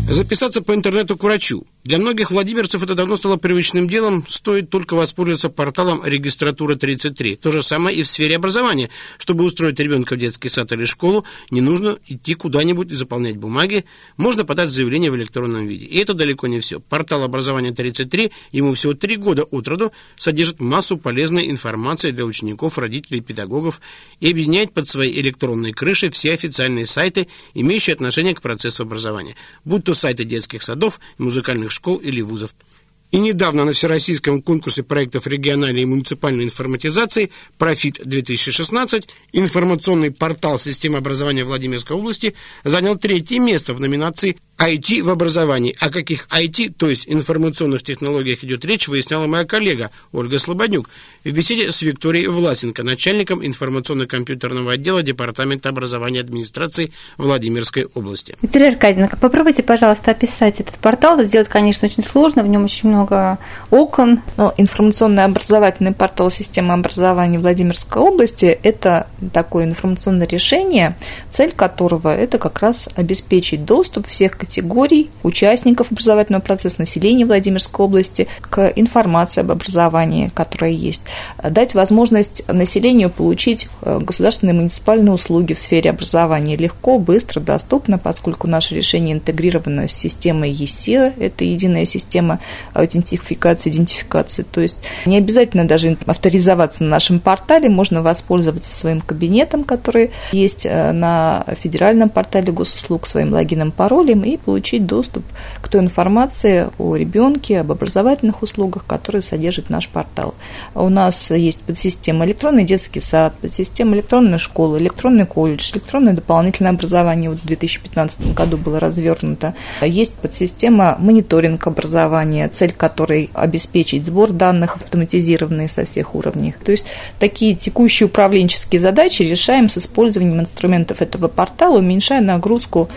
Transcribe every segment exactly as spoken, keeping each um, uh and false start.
Записаться по интернету к врачу. Для многих владимирцев это давно стало привычным делом, стоит только воспользоваться порталом регистратура тридцать три. То же самое и в сфере образования. Чтобы устроить ребенка в детский сад или школу, не нужно идти куда-нибудь и заполнять бумаги, можно подать заявление в электронном виде. И это далеко не все. Портал образования тридцать три, ему всего три года от роду, содержит массу полезной информации для учеников, родителей, педагогов и объединяет под своей электронной крышей все официальные сайты, имеющие отношение к процессу образования, будь то сайты детских садов, музыкальных школ или вузов. И недавно на всероссийском конкурсе проектов региональной и муниципальной информатизации «Профит-две тысячи шестнадцать» информационный портал системы образования Владимирской области занял третье место в номинации «ай ти в образовании». О каких ай ти, то есть информационных технологиях, идет речь, выясняла моя коллега Ольга Слободнюк в беседе с Викторией Власенко, начальником информационно-компьютерного отдела Департамента образования и администрации Владимирской области. Виктория Аркадьевна, попробуйте, пожалуйста, описать этот портал. Это сделать, конечно, очень сложно, в нем очень много окон. Но информационно-образовательный портал системы образования Владимирской области – это такое информационное решение, цель которого – это как раз обеспечить доступ всех категорий участников образовательного процесса, населения Владимирской области к информации об образовании, которая есть, дать возможность населению получить государственные и муниципальные услуги в сфере образования легко, быстро, доступно, поскольку наше решение интегрировано с системой ЕСЕ, это единая система аутентификации, идентификации, то есть не обязательно даже авторизоваться на нашем портале, можно воспользоваться своим кабинетом, который есть на федеральном портале госуслуг, своим логином, паролем, и получить доступ к той информации о ребенке, об образовательных услугах, которые содержит наш портал. У нас есть подсистема электронный детский сад, подсистема электронная школа, электронный колледж, электронное дополнительное образование вот в две тысячи пятнадцатом году было развернуто. Есть подсистема мониторинг образования, цель которой обеспечить сбор данных автоматизированные со всех уровней. То есть такие текущие управленческие задачи решаем с использованием инструментов этого портала, уменьшая нагрузку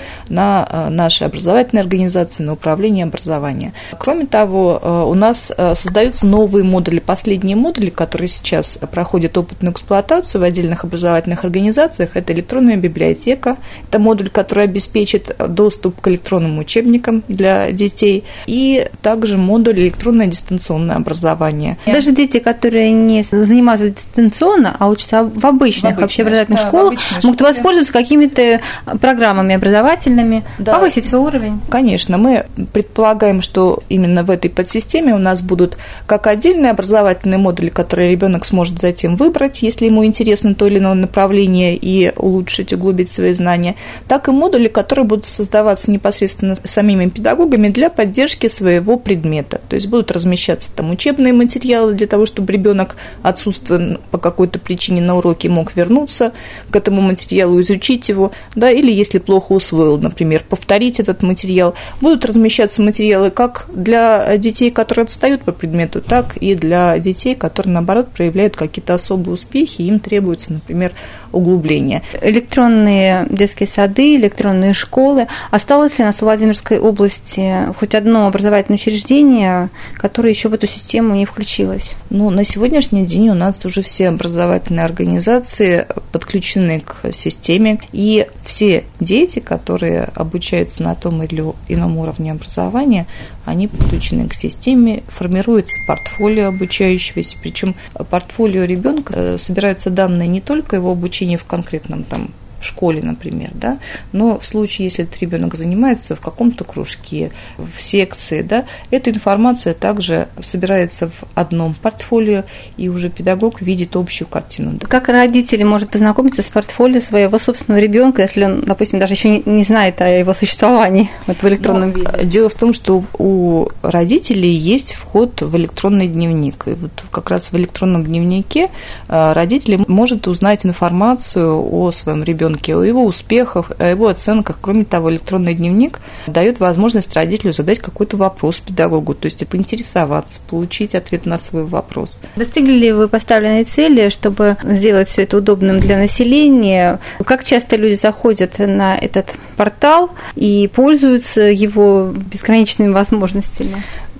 на наши образовательные организации, на управление образования. Кроме того, у нас создаются новые модули, последние модули, которые сейчас проходят опытную эксплуатацию в отдельных образовательных организациях. Это электронная библиотека, это модуль, который обеспечит доступ к электронным учебникам для детей, и также модуль электронное дистанционное образование. Даже дети, которые не занимаются дистанционно, а учатся в обычных, в общеобразовательных да, школах, в могут школе. воспользоваться какими-то программами образовательными, да. повысить свой уровень. Конечно, мы предполагаем, что именно в этой подсистеме у нас будут как отдельные образовательные модули, которые ребенок сможет затем выбрать, если ему интересно то или иное направление, и улучшить, углубить свои знания, так и модули, которые будут создаваться непосредственно самими педагогами для поддержки своего предмета. То есть будут размещаться там учебные материалы для того, чтобы ребенок, отсутствуя по какой-то причине на уроке, мог вернуться к этому материалу, изучить его, да, или если плохо усвоил, например, повторить этот материал. Будут размещаться материалы как для детей, которые отстают по предмету, так и для детей, которые, наоборот, проявляют какие-то особые успехи, им требуется, например, углубление. Электронные детские сады, электронные школы. Осталось ли у нас в Владимирской области хоть одно образовательное учреждение, которое еще в эту систему не включилось? Ну, на сегодняшний день у нас уже все образовательные организации подключены к системе, и все дети, которые обучаются на том или ином уровне образования, они подключены к системе, формируется портфолио обучающегося, причем портфолио ребенка собираются данные не только его обучения в конкретном там школе, например, да, но в случае, если этот ребенок занимается в каком-то кружке, в секции, да, эта информация также собирается в одном портфолио, и уже педагог видит общую картину. Как родители может познакомиться с портфолио своего собственного ребенка, если он, допустим, даже еще не знает о его существовании вот в электронном но виде? Дело в том, что у родителей есть вход в электронный дневник, и вот как раз в электронном дневнике родитель может узнать информацию о своем ребенке, о его успехах, о его оценках. Кроме того, электронный дневник дает возможность родителю задать какой-то вопрос педагогу, то есть поинтересоваться, получить ответ на свой вопрос. Достигли ли вы поставленной цели, чтобы сделать все это удобным для населения? Как часто люди заходят на этот портал и пользуются его безграничными возможностями?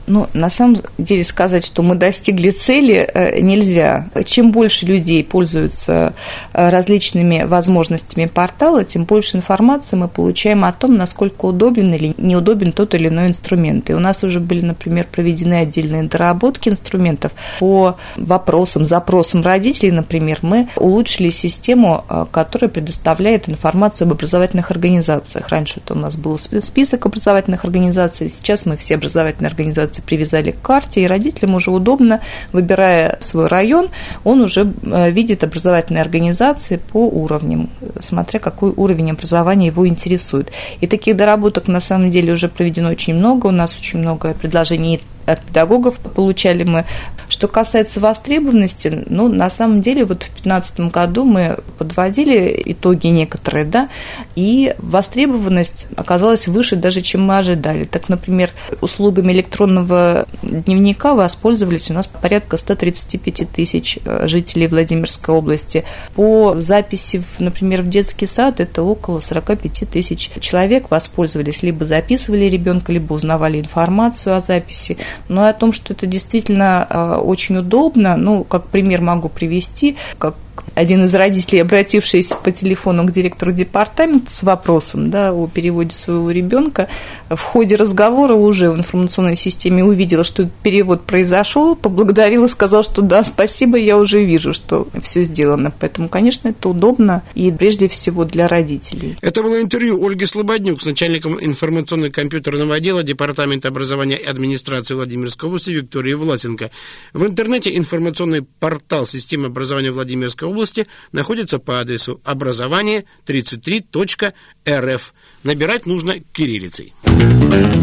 Ну, на самом деле сказать, что мы достигли цели, нельзя. Чем больше людей пользуются различными возможностями портала, тем больше информации мы получаем о том, насколько удобен или неудобен тот или иной инструмент. И у нас уже были, например, проведены отдельные доработки инструментов по вопросам, запросам родителей, например, мы улучшили систему, которая предоставляет информацию об образовательных организациях. Раньше это у нас был список образовательных организаций, сейчас мы все образовательные организации привязали к карте, и родителям уже удобно, выбирая свой район, он уже видит образовательные организации по уровням, смотря какой уровень образования его интересует. И таких доработок на самом деле уже проведено очень много, у нас очень много предложений от педагогов получали мы. Что касается востребованности, ну, на самом деле, вот в две тысячи пятнадцатом году мы подводили итоги некоторые, да, и востребованность оказалась выше даже, чем мы ожидали. Так, например, услугами электронного дневника воспользовались у нас порядка сто тридцать пять тысяч жителей Владимирской области. По записи, например, в детский сад это около сорок пять тысяч человек воспользовались, либо записывали ребенка, либо узнавали информацию о записи. Но и о том, что это действительно очень удобно, ну, как пример могу привести, как один из родителей, обратившийся по телефону к директору департамента с вопросом, да, о переводе своего ребенка, в ходе разговора уже в информационной системе увидел, что перевод произошел, поблагодарил и сказал, что да, спасибо, я уже вижу, что все сделано. Поэтому, конечно, это удобно и прежде всего для родителей. Это было интервью Ольги Слободнюк с начальником информационно-компьютерного отдела Департамента образования и администрации Владимирской области Викторией Власенко. В интернете информационный портал системы образования Владимирской области находится по адресу образование тридцать три точка эр эф. Набирать нужно кириллицей.